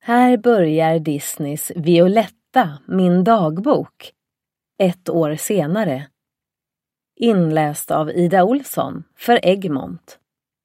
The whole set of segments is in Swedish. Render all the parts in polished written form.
Här börjar Disneys Violetta, min dagbok, 1 år senare. Inläst av Ida Olsson för Egmont.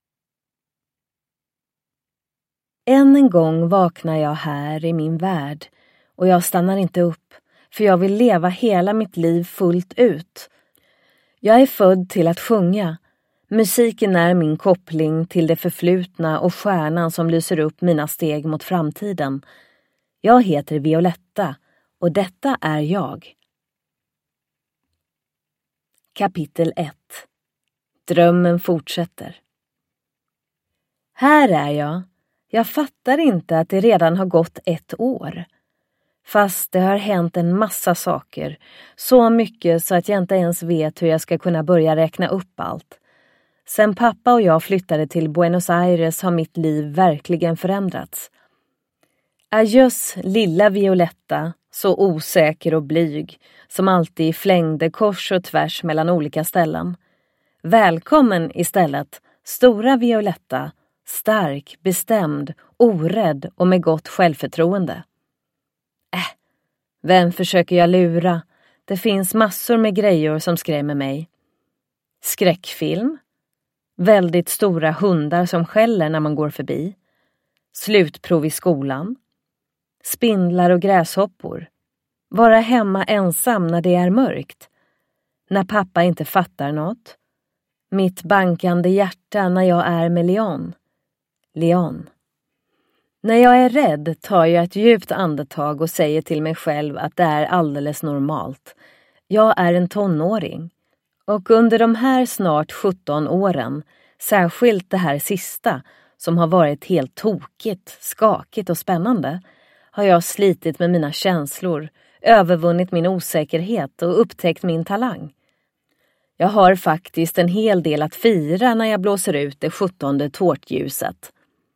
Än en gång vaknar jag här i min värld och jag stannar inte upp, för jag vill leva hela mitt liv fullt ut. Jag är född till att sjunga. Musiken är min koppling till det förflutna och stjärnan som lyser upp mina steg mot framtiden. Jag heter Violetta och detta är jag. Kapitel 1. Drömmen fortsätter. Här är jag. Jag fattar inte att det redan har gått 1 år. Fast det har hänt en massa saker. Så mycket så att jag inte ens vet hur jag ska kunna börja räkna upp allt. Sen pappa och jag flyttade till Buenos Aires har mitt liv verkligen förändrats. Adjöss lilla Violetta, så osäker och blyg, som alltid flängde kors och tvärs mellan olika ställen. Välkommen istället, stora Violetta, stark, bestämd, orädd och med gott självförtroende. Vem försöker jag lura? Det finns massor med grejer som skrämmer mig. Skräckfilm. Väldigt stora hundar som skäller när man går förbi. Slutprov i skolan. Spindlar och gräshoppor. Vara hemma ensam när det är mörkt. När pappa inte fattar något. Mitt bankande hjärta när jag är med Leon. Leon. När jag är rädd tar jag ett djupt andetag och säger till mig själv att det är alldeles normalt. Jag är en tonåring. Och under de här snart 17 åren, särskilt det här sista, som har varit helt tokigt, skakigt och spännande, har jag slitit med mina känslor, övervunnit min osäkerhet och upptäckt min talang. Jag har faktiskt en hel del att fira när jag blåser ut det 17:e tårtljuset.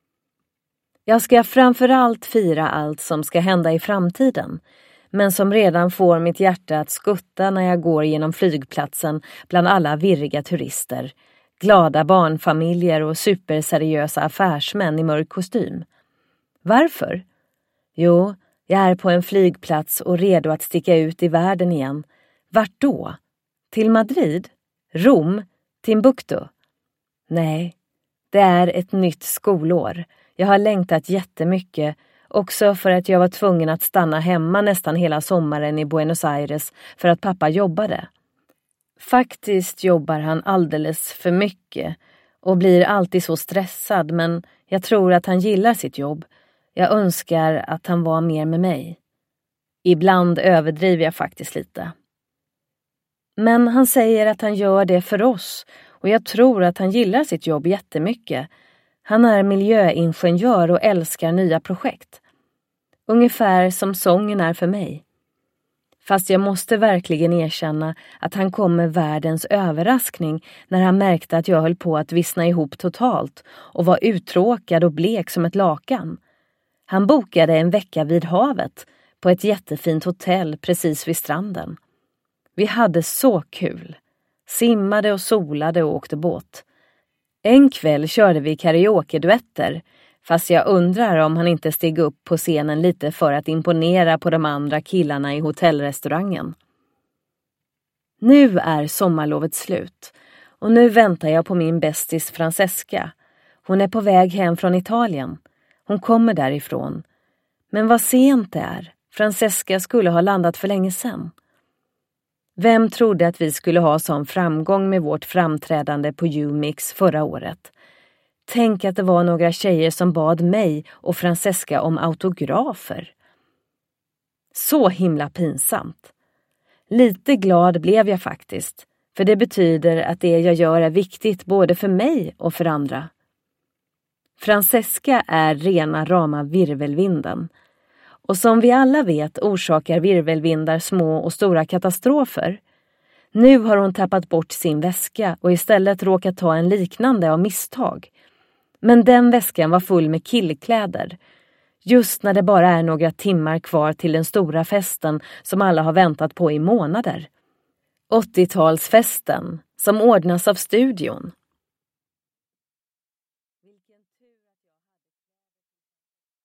Jag ska framförallt fira allt som ska hända i framtiden, men som redan får mitt hjärta att skutta när jag går genom flygplatsen bland alla virriga turister, glada barnfamiljer och superseriösa affärsmän i mörk kostym. Varför? Jo, jag är på en flygplats och redo att sticka ut i världen igen. Vart då? Till Madrid? Rom? Timbuktu? Nej, det är ett nytt skolår. Jag har längtat jättemycket, också för att jag var tvungen att stanna hemma nästan hela sommaren i Buenos Aires för att pappa jobbade. Faktiskt jobbar han alldeles för mycket och blir alltid så stressad, men jag tror att han gillar sitt jobb. Jag önskar att han var mer med mig. Ibland överdriver jag faktiskt lite. Men han säger att han gör det för oss och jag tror att han gillar sitt jobb jättemycket. Han är miljöingenjör och älskar nya projekt. Ungefär som sången är för mig. Fast jag måste verkligen erkänna att han kom med världens överraskning när han märkte att jag höll på att vissna ihop totalt och var uttråkad och blek som ett lakan. Han bokade en vecka vid havet på ett jättefint hotell precis vid stranden. Vi hade så kul. Simmade och solade och åkte båt. En kväll körde vi karaoke-duetter, fast jag undrar om han inte steg upp på scenen lite för att imponera på de andra killarna i hotellrestaurangen. Nu är sommarlovet slut och nu väntar jag på min bästis Francesca. Hon är på väg hem från Italien. Hon kommer därifrån. Men vad sent det är. Francesca skulle ha landat för länge sedan. Vem trodde att vi skulle ha sån framgång med vårt framträdande på U-Mix förra året? Tänk att det var några tjejer som bad mig och Francesca om autografer. Så himla pinsamt. Lite glad blev jag faktiskt, för det betyder att det jag gör är viktigt både för mig och för andra. Francesca är rena rama virvelvinden. Och som vi alla vet orsakar virvelvindar små och stora katastrofer. Nu har hon tappat bort sin väska och istället råkat ta en liknande av misstag. Men den väskan var full med killkläder. Just när det bara är några timmar kvar till den stora festen som alla har väntat på i månader. 80-talsfesten som ordnas av studion.